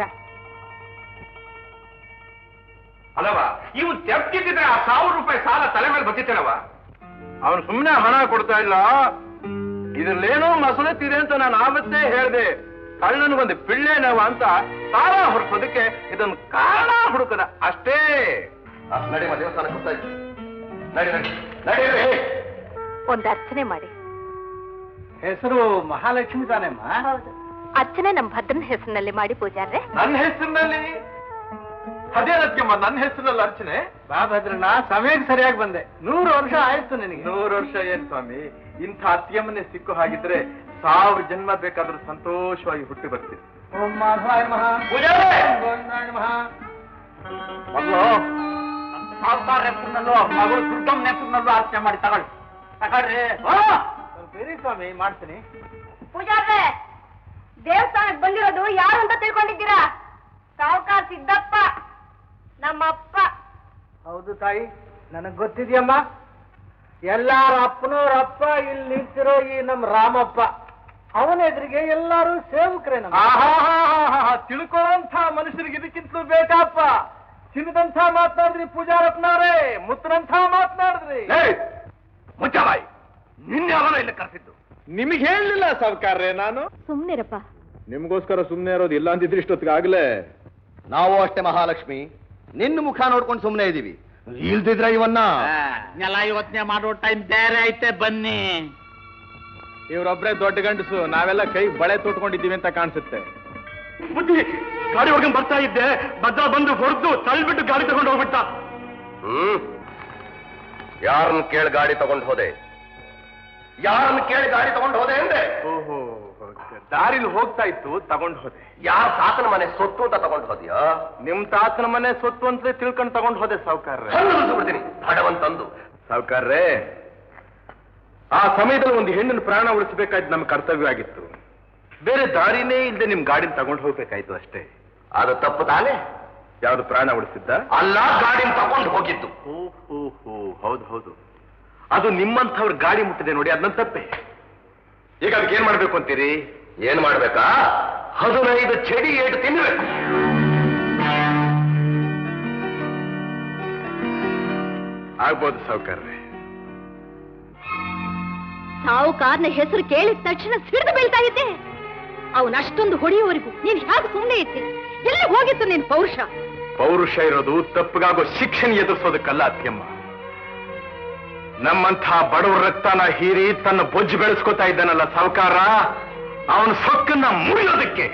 ಅಲ್ಲವ ಇವು ತೆಪ್ತಿದ್ರೆ ಆ ಸಾವಿರ ರೂಪಾಯಿ ಸಾಲ ತಲೆ ಮೇಲೆ ಬತ್ತಿತ್ತೇನವ. ಅವನು ಸುಮ್ಮನೆ ಹಣ ಕೊಡ್ತಾ ಇಲ್ಲ, ಇದ್ರಲ್ಲೇನೋ ಮಸಲತ್ತಿದೆ ಅಂತ ನಾನು ಆವತ್ತೇ ಹೇಳ್ದೆ. ಕಳ್ಳನಿಗೊಂದು ಪಿಳ್ಳೆನವ ಅಂತ ಸಾಲ ಹೊರಸೋದಕ್ಕೆ ಇದೊಂದು ಕಾರಣ ಹುಡುಕದ ಅಷ್ಟೇ. ನಡಿ ದೇವಸ್ಥಾನಕ್ಕೆ ಹೋಗ್ತಾ ಇದ್ವಿ. ನಡಿ ನಡಿ ನಡಿ. ಒಂದು ಅರ್ಚನೆ ಮಾಡಿ. ಹೆಸರು ಮಹಾಲಕ್ಷ್ಮಿ ತಾನೇಮ್ಮ? ಹೌದು, ಅರ್ಚನೆ ನಮ್ಮ ಭದ್ರನ ಹೆಸರಿನಲ್ಲಿ ಮಾಡಿ ಪೂಜಾರ್ರೆ. ನನ್ನ ಹೆಸರಿನಲ್ಲಿ? ಅದೇ ರತ್ಯಮ್ಮ, ನನ್ನ ಹೆಸರಲ್ಲಿ ಅರ್ಚನೆ? ಬಾ ಭದ್ರಣ್ಣ, ಸಮಯಕ್ಕೆ ಸರಿಯಾಗಿ ಬಂದೆ. ನೂರು ವರ್ಷ ಆಯ್ತು ನಿನಗೆ. ನೂರು ವರ್ಷ ಏನ್ ಸ್ವಾಮಿ, ಇಂಥ ಅತ್ತಿಯಮ್ಮನೆ ಸಿಕ್ಕು ಹಾಗಿದ್ರೆ ಸಾವಿರ ಜನ್ಮ ಬೇಕಾದ್ರೂ ಸಂತೋಷವಾಗಿ ಹುಟ್ಟಿ ಬರ್ತೀವಿ. ಸಾವುಕಾರ ಹೆಸರಿನಲ್ಲೂ ಮಗಳು ದುರ್ಗಮ್ಮನ ಹೆಸರಿನಲ್ಲೂ ಅರ್ಚನೆ ಮಾಡಿ ತಗೊಳ್ಳಿ. ತಗೊಳ್ರಿ. ಸರಿ ಸ್ವಾಮಿ, ಮಾಡ್ತೀನಿ. ಪೂಜಾರ್ರೆ, ದೇವಸ್ಥಾನಕ್ಕೆ ಬಂದಿರೋದು ಯಾರು ಅಂತ ತಿಳ್ಕೊಂಡಿದ್ದೀರಾ? ಸಾವುಕಾರ ಸಿದ್ದಪ್ಪ, ನಮ್ಮಪ್ಪ. ಹೌದು ತಾಯಿ, ನನಗ್ ಗೊತ್ತಿದ್ಯಮ್ಮ. ಎಲ್ಲಾರ ಅಪ್ಪನವ್ರ ಅಪ್ಪ ಇಲ್ಲಿ ನಿಂತಿರೋ ಈ ನಮ್ ರಾಮಪ್ಪ. ಅವನ ಎದುರಿಗೆ ಎಲ್ಲಾರು ಸೇವಕರೇ. ತಿಳ್ಕೊಳ್ಳೋಂಥ ಮನುಷ್ಯರಿಗೆ ಇದಕ್ಕಿಂತಲೂ ಬೇಕಪ್ಪ. ಚಿನ್ನದಂಥ ಮಾತನಾಡಿದ್ರಿ ಪೂಜಾರಪ್ಪನವ್ರೆ, ಮುತ್ತರಂಥ ಮಾತನಾಡಿದ್ರಿ. ಮುಚ್ಚಬಾಯಿ, ನಿನ್ನೆ ಅವನ ಇಲ್ಲಿ ಕರೆಸಿದ್ದು ನಿಮಗೆ ಹೇಳಲಿಲ್ಲ ಸಾವುಕಾರ್ರೆ ನಾನು? ಸುಮ್ನಿರಪ್ಪ. ನಿಮ್ಗೋಸ್ಕರ ಸುಮ್ಮನೆ ಇರೋದು, ಇಲ್ಲ ಅಂತಿದ್ರೆ ಇಷ್ಟೊತ್ತಿಗಾಗ್ಲೇ. ನಾವು ಅಷ್ಟೇ ಮಹಾಲಕ್ಷ್ಮಿ, ನಿನ್ನ ಮುಖ ನೋಡ್ಕೊಂಡು ಸುಮ್ಮನೆ ಇದೀವಿ. ಇಲ್ದಿದ್ರ ಇವನ್ನ ನೆಲ ಇವತ್ತನೇ ಮಾಡೋ ಟೈಮ್ ಬೇರೆ ಐತೆ, ಬನ್ನಿ. ಇವ್ರೊಬ್ರೆ ದೊಡ್ಡ ಗಂಡಸು, ನಾವೆಲ್ಲ ಕೈ ಬಳೆ ತೊಟ್ಕೊಂಡಿದ್ದೀವಿ ಅಂತ ಕಾಣಿಸುತ್ತೆ. ಬುದ್ಧಿ, ಗಾಡಿ ಹೊಡ್ಕೊಂಡ್ ಬರ್ತಾ ಇದ್ದೆ, ಭದ್ರ ಬಂದು ಹೊಡೆದು ತಳ್ಳಿಬಿಟ್ಟು ಗಾಡಿ ತಗೊಂಡು ಹೋಗ್ಬಿಟ್ಟ. ಹ್ಮ್ ಯಾರನ್ನ ಕೇಳಿ ಗಾಡಿ ತಗೊಂಡು ಹೋದೆ? ಯಾರನ್ನ ಕೇಳಿ ಗಾಡಿ ತಗೊಂಡು ಹೋದೆ ಅಂದೆ? ಓಹೋ, ದಾರಿಲಿ ಹೋಗ್ತಾ ಇತ್ತು, ತಗೊಂಡು ಹೋದೆ. ಯಾರ ತಾತನ ಮನೆ ಸೊತ್ತು ಅಂತ ತಗೊಂಡು ಹೋದ್ಯಾ? ನಿಮ್ ತಾತನ ಮನೆ ಸೊತ್ತು ಅಂತ ತಿಳ್ಕೊಂಡು ತಗೊಂಡು ಹೋದೆ ಸಾವುಕಾರ್ರೆ. ಬಿಡ್ತೀನಿ ಹಡವಂತಂದು. ಸಾವುಕಾರ್ರೆ, ಆ ಸಮಯದಲ್ಲಿ ಒಂದು ಹೆಣ್ಣಿನ ಪ್ರಾಣ ಉಳಿಸಬೇಕಾಯ್ತು, ನಮ್ಮ ಕರ್ತವ್ಯ ಆಗಿತ್ತು. ಬೇರೆ ದಾರಿನೇ ಇಲ್ಲದೆ ನಿಮ್ ಗಾಡಿನ ತಗೊಂಡು ಹೋಗ್ಬೇಕಾಯ್ತು ಅಷ್ಟೇ. ಅದು ತಪ್ಪು ತಾನೆ? ಯಾವ್ದು ಪ್ರಾಣ ಉಳಿಸಿದ್ದ? ಅಲ್ಲ, ಗಾಡಿನ ತಗೊಂಡು ಹೋಗಿದ್ದು. ಓಹೋ, ಹೌದು ಹೌದು, ಅದು ನಿಮ್ಮಂಥವ್ರ ಗಾಡಿ ಮುಟ್ಟಿದೆ ನೋಡಿ, ಅದನ್ನ ತಪ್ಪೆ. ಈಗ ಅದಕ್ಕೆ ಏನ್ ಮಾಡ್ಬೇಕು ಅಂತೀರಿ? ಏನ್ ಮಾಡ್ಬೇಕಾ? ಹದಿನೈದು ಚಡಿ ಏಟು ತಿನ್ಬೇಕು. ಆಗ್ಬೋದು ಸಾವುಕಾರ್ರೆ. ಸಾವುಕಾರನ ಹೆಸರು ಕೇಳಿದ ತಕ್ಷಣ ಸಿಡಿದು ಬೀಳ್ತಾ ಇದ್ದೆ. ಅವನಷ್ಟೊಂದು ಹೊಡೆಯುವವರೆಗೂ ನೀನ್ ಹೇಗೆ ಸುಮ್ಮನೆ ಇದ್ದೆ? ಎಲ್ಲಿ ಹೋಗಿತ್ತು ನಿನ್ ಪೌರುಷ? ಪೌರುಷ ಇರೋದು ತಪ್ಪಿಗಾಗೋ ಶಿಕ್ಷಣ ಎದುರಿಸೋದಕ್ಕಲ್ಲ ಅತ್ಯಮ್ಮ. ನಮ್ಮಂಥ ಬಡವರ ರಕ್ತನ ಹೀರಿ ತನ್ನ ಬೊಜ್ಜು ಬೆಳೆಸ್ಕೋತಾ ಇದ್ದಾನಲ್ಲ ಸಾವುಕಾರ, ಅವನ ಸೊಕ್ಕನ್ನ ಮುರಿಯೋದಕ್ಕೆ.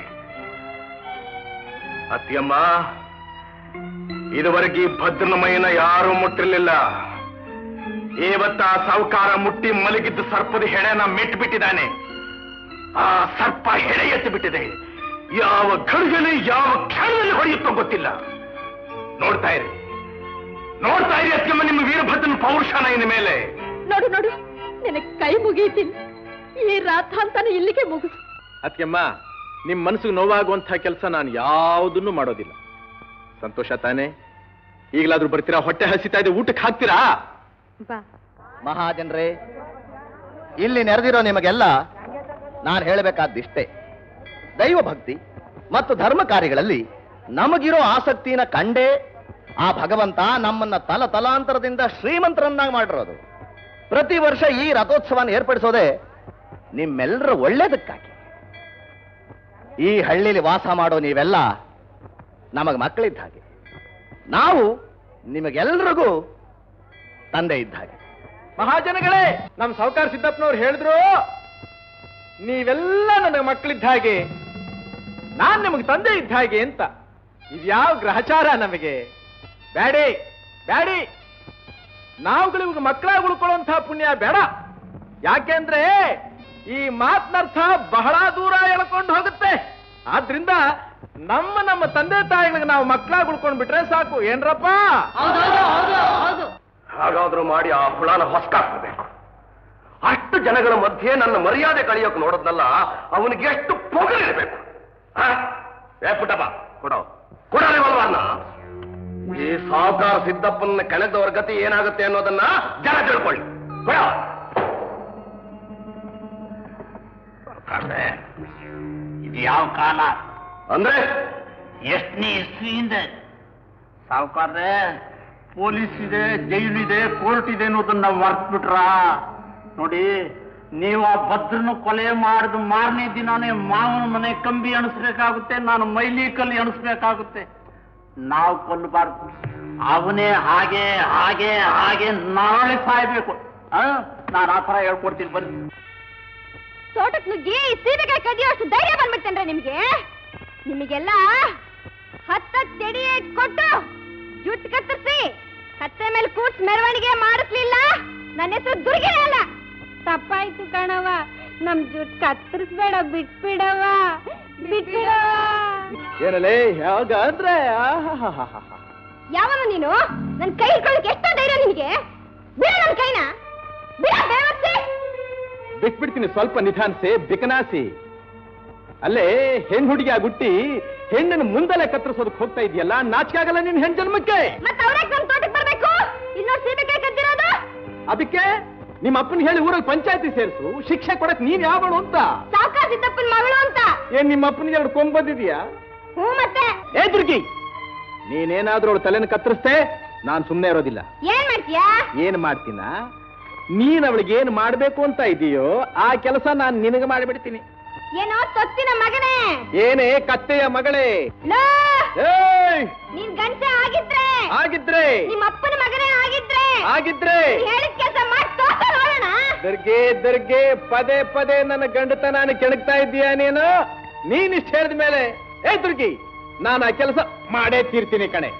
ಅತ್ಯಮ್ಮ, ಇದುವರೆಗೆ ಭದ್ರನ ಮೈನ ಯಾರೂ ಮುಟ್ಟಿರ್ಲಿಲ್ಲ. ಇವತ್ತ ಆ ಸಾವುಕಾರ ಮುಟ್ಟಿ ಮಲಗಿದ್ದು ಸರ್ಪದ ಹೆಡೆನ ಮೆಟ್ಬಿಟ್ಟಿದ್ದಾನೆ. ಆ ಸರ್ಪ ಹೆಡೆ ಎತ್ತು ಬಿಟ್ಟಿದೆ. ಯಾವ ಘಳಿಗೆಯಲ್ಲಿ ಯಾವ ಕ್ಷಣದಲ್ಲಿ ಹೊಡೆಯುತ್ತೋ ಗೊತ್ತಿಲ್ಲ. ನೋಡ್ತಾ ಇರಿ, ನೋಡ್ತಾ ಇರಿ ಅತ್ಯಮ್ಮ, ನಿಮ್ಮ ವೀರಭದ್ರನ ಪೌರುಷನ ಇನ್ನ ಮೇಲೆ. ನೋಡು ನೋಡು, ನಿನಗೆ ಕೈ ಮುಗಿತೀನಿ. ಈ ರಾತಾಂತನ ಇಲ್ಲಿಗೆ ಮುಗಿಸು. ಅತ್ಯಮ್ಮ, ನಿಮ್ ಮನಸ್ಸಿಗೆ ನೋವಾಗುವಂತಹ ಕೆಲಸ ನಾನು ಯಾವುದನ್ನು ಮಾಡೋದಿಲ್ಲ. ಸಂತೋಷ ತಾನೆ? ಈಗಲಾದ್ರೂ ಬರ್ತೀರಾ? ಹೊಟ್ಟೆ ಹಸಿತಾ ಇದೆ, ಊಟಕ್ಕೆ ಹಾಕ್ತೀರಾ? ಮಹಾಜನರೇ, ಇಲ್ಲಿ ನೆರೆದಿರೋ ನಿಮಗೆಲ್ಲ ನಾನು ಹೇಳಬೇಕಾದಿಷ್ಟೇ. ದೈವ ಭಕ್ತಿ ಮತ್ತು ಧರ್ಮ ಕಾರ್ಯಗಳಲ್ಲಿ ನಮಗಿರೋ ಆಸಕ್ತಿನ ಕಂಡೇ ಆ ಭಗವಂತ ನಮ್ಮನ್ನ ತಲ ತಲಾಂತರದಿಂದ ಶ್ರೀಮಂತರನ್ನಾಗಿ ಮಾಡಿರೋದು. ಪ್ರತಿ ವರ್ಷ ಈ ರಥೋತ್ಸವನ ಏರ್ಪಡಿಸೋದೆ ನಿಮ್ಮೆಲ್ಲರ ಒಳ್ಳೇದಕ್ಕಾಗಿ. ಈ ಹಳ್ಳಿಲಿ ವಾಸ ಮಾಡೋ ನೀವೆಲ್ಲ ನಮಗ್ ಮಕ್ಕಳಿದ್ದ ಹಾಗೆ, ನಾವು ನಿಮಗೆಲ್ರಿಗೂ ತಂದೆ ಇದ್ದ ಹಾಗೆ. ಮಹಾಜನಗಳೇ, ನಮ್ಮ ಸಾವುಕಾರ ಸಿದ್ದಪ್ಪನವ್ರು ಹೇಳಿದ್ರು, ನೀವೆಲ್ಲ ನನ್ನ ಮಕ್ಕಳಿದ್ದ ಹಾಗೆ, ನಾನ್ ನಿಮಗೆ ತಂದೆ ಇದ್ದ ಹಾಗೆ ಅಂತ. ಇದ್ಯಾವ ಗ್ರಹಚಾರ ನಮಗೆ? ಬ್ಯಾಡಿ ಬ್ಯಾಡಿ, ನಾವುಗಳಿಗೆ ಮಕ್ಕಳಾಗಿ ಉಳ್ಕೊಳ್ಳುವಂತಹ ಪುಣ್ಯ ಬೇಡ. ಯಾಕೆಂದ್ರೆ ಈ ಮಾತಿನರ್ಥ ಬಹಳ ದೂರ ಎಳ್ಕೊಂಡು ಹೋಗುತ್ತೆ. ಆದ್ರಿಂದ ನಮ್ಮ ನಮ್ಮ ತಂದೆ ತಾಯಿಗಳಿಗೆ ನಾವು ಮಕ್ಕಳಾಗಿ ಉಳ್ಕೊಂಡ್ ಬಿಟ್ರೆ ಸಾಕು. ಏನ್ರಪ್ಪ? ಹಾಗಾದ್ರೂ ಮಾಡಿ ಆ ಹುಳನ ಹೊಸ್ಕಾಕ್ಬೇಕು. ಅಷ್ಟು ಜನಗಳ ಮಧ್ಯೆ ನನ್ನ ಮರ್ಯಾದೆ ಕಳೆಯೋಕೆ ನೋಡೋದ್ನಲ್ಲ, ಅವನಿಗೆ ಎಷ್ಟು ಪೊಗರಿರ್ಬೇಕು. ಏ ಪುಟ್ಟಪ್ಪ, ಕೊಡೋ ಕೊಡ ರಿವಾಲ್ವರ್ನ. ಈ ಸಾವುಕಾರ ಸಿದ್ದಪ್ಪನ ಕೆಣದವರ ಗತಿ ಏನಾಗುತ್ತೆ ಅನ್ನೋದನ್ನ ಜನ ತಿಳ್ಕೊಳ್ಳಿ. ಯಾವ ಕಾಲ ಅಂದ್ರೆ ಎಷ್ಟನೇ ಇಸ್ವಿಯಿಂದ ಸಾವುಕಾರ್ರೆ ಪೊಲೀಸ್ ಇದೆ ಜೈಲಿದೆ ಕೋರ್ಟ್ ಇದೆ ಅನ್ನೋದನ್ನ ಮರ್ತ್ಬಿಟ್ರ ನೋಡಿ ನೀವು ಆ ಭದ್ರನು ಕೊಲೆ ಮಾಡಿದ ಮಾರನೇ ದಿನಾನೇ ಮಾವನ ಮನೆ ಕಂಬಿ ಅಣಿಸ್ಬೇಕಾಗುತ್ತೆ ನಾನು ಮೈಲಿ ಕಲ್ಲಿ ಅಣಿಸ್ಬೇಕಾಗುತ್ತೆ ನಾವು ಕೊಲ್ಲಬಾರ್ದು ಅವನೇ ಹಾಗೆ ಹಾಗೆ ಹಾಗೆ ನಾಳೆ ಸಾಯ್ಬೇಕು ನಾನು ಆ ತರ ಹೇಳ್ಕೊಡ್ತೀನಿ ಬನ್ನಿ ತೋಟಕ್ಕೆ ನುಗ್ಗಿ ಸೀಬೆಕಾಯಿ ಕದಿಯೋಷ್ಟು ಧೈರ್ಯ ಬಂದ್ಬಿಡ್ತೇನ್ರೆ ನಿಮ್ಗೆ ನಿಮಗೆಲ್ಲ ಹತ್ತ ತೆಡಿ ಕೊಟ್ಟು ಜುಟ್ಟು ಕತ್ತರಿಸಿ ಕತ್ತೆ ಮೇಲೆ ಕೂರ್ಸ್ ಮೆರವಣಿಗೆ ಮಾಡಿಸ್ಲಿಲ್ಲ ನನ್ನ ಹೆಸರು ದುರ್ಗಿನೇ ಅಲ್ಲ ತಪ್ಪಾಯ್ತು ಕಣವ ನಮ್ ಜುಟ್ಟು ಕತ್ತರಿಸ್ಬೇಡ ಬಿಟ್ಬಿಡವ ಬಿಟ್ಬಿಡವ ಏನಲ್ಲೇ ಯಾವಾಗ ಅಂದ್ರೆ ಯಾವನು ನೀನು ನನ್ ಕೈ ಹಿಡ್ಕೊಳ್ಳಕ್ಕೆ ಎಷ್ಟೋ ಧೈರ್ಯ ನಿನಗೆ ಬಿಡ ನನ್ ಕೈನ ಬಿಡ ಬೇವರ್ಸಿ ಬಿಟ್ಬಿಡ್ತೀನಿ ಸ್ವಲ್ಪ ನಿಧಾನಿಸಿ ಬಿಕನಾಸಿ ಅಲ್ಲೇ ಹೆಣ್ ಹುಡುಗಿ ಗುಟ್ಟಿ ಹೆಣ್ಣನ್ನು ಮುಂದಲೇ ಕತ್ತರಿಸೋದಕ್ಕೆ ಹೋಗ್ತಾ ಇದೆಯಲ್ಲ ನಾಚಿಕಾಗಲ್ಲ ನಿನ್ ಹೆಣ್ ಜನ್ಮಕ್ಕೆ ಮತ್ತೆ ಅವ್ರಿಗೆ ನಮ್ ತೋಟಕ್ಕೆ ಬರ್ಬೇಕು ಇನ್ನೊಂದು ಸೀಬೆಕಾಯಿ ಕದ್ದಿರೋದು ಅದಕ್ಕೆ ನಿಮ್ಮ ಅಪ್ಪನ ಹೇಳಿ ಊರಲ್ಲಿ ಪಂಚಾಯತಿ ಸೇರಿಸು ಶಿಕ್ಷೆ ಕೊಡಕ್ ನೀನ್ ಯಾವಳು ಅಂತ ಸಾವುಕಾರ ಸಿದ್ದಪ್ಪನ ಮಗಳು ಅಂತ ಏನ್ ನಿಮ್ಮ ಅಪ್ಪನಿಗೆ ಎರಡು ಕೊಂಬ್ ಬಂದಿದ್ಯಾ ಹ್ಞೂ ಮತ್ತೆ ಏ ದುರ್ಗಿ ನೀನೇನಾದ್ರೂ ಅವಳು ತಲೆನ ಕತ್ತರಿಸ್ತೆ ನಾನ್ ಸುಮ್ನೆ ಇರೋದಿಲ್ಲ ಏನ್ ಮಾಡ್ತೀಯಾ ಏನ್ ಮಾಡ್ತೀನ ನೀನ್ ಅವಳಿಗೆ ಏನ್ ಮಾಡ್ಬೇಕು ಅಂತ ಇದೆಯೋ ಆ ಕೆಲಸ ನಾನ್ ನಿನಗೆ ಮಾಡಿಬಿಡ್ತೀನಿ ಏನೋ ತೊತ್ತಿನ ಮಗನೇ ಏನೇ ಕತ್ತೆಯ ಮಗಳೇ ಲೋ ಏಯ್ ನೀನ್ ಗಂಟೆ ಆಗಿದ್ರೆ ಆಗಿದ್ರೆ ನಿಮ್ಮ ಅಪ್ಪನ ಮಗನೇ ಆಗಿದ್ರೆ ಆಗಿದ್ರೆ ಹೇಳಿದ ಕೆಲಸ ಮಾಡಿ ತೋಟ ನೋಡೋಣ ದರ್ಗೆ ದರ್ಗೆ ಪದೇ ಪದೇ ನನ್ನ ಗಂಡತನ ಕೆಣಕ್ತಾ ಇದ್ದೀಯಾ ನೀನು ನೀನಿಷ್ಟು ಹೇಳಿದ ಮೇಲೆ ಏ ದುರ್ಗಿ ನಾನು ಆ ಕೆಲಸ ಮಾಡೇ ತೀರ್ತೀನಿ ಕಣೆ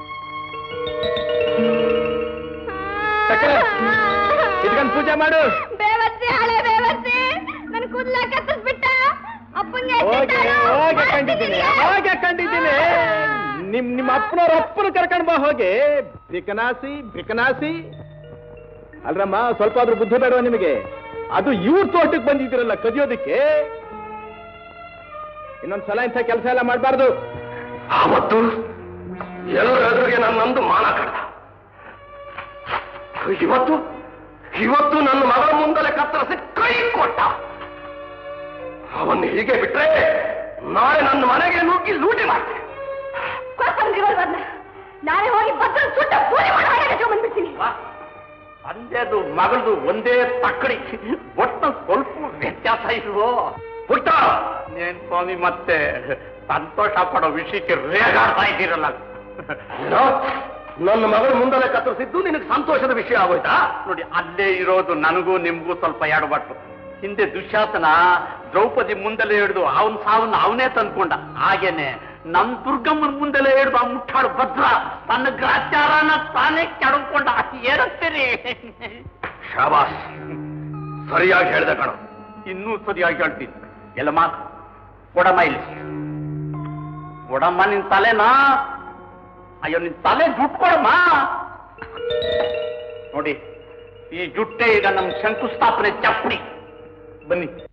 ಇಟ್ಕೊಂಡು ಪೂಜೆ ಮಾಡು ಬೇವರ್ಸಿ ಹಳೆ ಬೇವರ್ಸಿ ನನ್ ಕೂದಲ ಕತ್ತರಿಸ್ಬಿಟ್ಟ ಅಪ್ಪಂಗೆ ಹೋಗಿ ಹೋಗಿ ಕಂಡಿದ್ದೀನಿ ಹೋಗಿ ಕಂಡಿದ್ದೀನಿ ನಿಮ್ ನಿಮ್ಮ ಅಪ್ಪನವ್ರ ಅಪ್ಪನ ಕರ್ಕೊಂಡ್ ಬಾ ಹೋಗಿ ಬಿಕನಾಸಿ ಬಿಕನಾಸಿ ಅಲ್ರಮ್ಮ ಸ್ವಲ್ಪ ಆದ್ರೂ ಬುದ್ಧಿ ಬೇಡವ ನಿಮಗೆ ಅದು ಇವ್ರ ತೋಟಕ್ಕೆ ಬಂದಿದ್ದೀರಲ್ಲ ಕದಿಯೋದಕ್ಕೆ ಇನ್ನೊಂದ್ಸಲ ಇಂಥ ಕೆಲಸ ಎಲ್ಲ ಮಾಡಬಾರ್ದು ಆವತ್ತು ಎಲ್ಲರ ಎದುರಿಗೆ ನನ್ನೊಂದು ಮಾನ ಕಡ್ದ ಇವತ್ತು ಇವತ್ತು ನನ್ನ ಮಗಳ ಮುಂದಲೇ ಕತ್ತರಿಸಿ ಕೈ ಕೊಟ್ಟ ಅವನ್ನ ಹೀಗೆ ಬಿಟ್ರೆ ನಾಳೆ ನನ್ನ ಮನೆಗೆ ನುಗ್ಗಿ ಲೂಟಿ ಮಾಡ್ತೀನಿ ನಾಳೆ ಹೋಗಿ ಭದ್ರ ಸುಟ್ಟ ಪೂಜೆ ಮಾಡಿ ಬಂದ್ಬಿಡ್ತೀನಿ ತಂದೆದು ಮಗಳದು ಒಂದೇ ತಕ್ಕಡಿ ಒಟ್ಟು ಸ್ವಲ್ಪ ವ್ಯತ್ಯಾಸ ಇಲ್ವೋ ಪುಟ್ಟ ನೀನ್ ಸ್ವಾಮಿ ಮತ್ತೆ ಸಂತೋಷ ಪಡೋ ವಿಷಯಕ್ಕೆ ರೇಗಾಡ್ತಾ ಇದ್ದೀರಲ್ಲ ನನ್ನ ಮಗಳು ಮುಂದಲೇ ಕತ್ತರಿಸಿದ್ದು ನಿನಗೆ ಸಂತೋಷದ ವಿಷಯ ಆಗೋಯ್ತಾ ನೋಡಿ ಅಲ್ಲೇ ಇರೋದು ನನಗೂ ನಿಮ್ಗೂ ಸ್ವಲ್ಪ ಎಡಬಟ್ಟು ಹಿಂದೆ ದುಶ್ಯಾಸನ ದ್ರೌಪದಿ ಮುಂದಲೇ ಹಿಡಿದು ಅವನ್ ಸಾವನ್ನ ಅವನೇ ತಂದ್ಕೊಂಡ ಹಾಗೇನೆ ನಮ್ ದುರ್ಗಮ್ಮನ ಮುಂದಲೇ ಹಿಡಿದು ಆ ಮುಟ್ಟಾಡು ಭದ್ರ ತನ್ನ ಗ್ರಾಚಾರನ ತಾನೇ ಕೆಡಕೊಂಡ ಏನಂತೀರಿ ಶಾಬಾಸ್ ಸರಿಯಾಗಿ ಹೇಳ್ದೆ ಕಣ ಇನ್ನೂ ಸರಿಯಾಗಿ ಹೇಳ್ತೀನಿ ಎಲ್ಲಮ್ಮ ಕೊಡಮ್ಮ ಇಲ್ಲಿ ಕೊಡಮ್ಮ ನಿನ್ ತಲೆನಾ ಅಯ್ಯೋ ನಿನ್ ತಲೆ ಜುಟ್ ಕೊಡಮ್ಮ ನೋಡಿ ಈ ಜುಟ್ಟೆ ಈಗ ನಮ್ ಶಂಕುಸ್ಥಾಪನೆ ಚಪ್ಪಡಿ ಬನ್ನಿ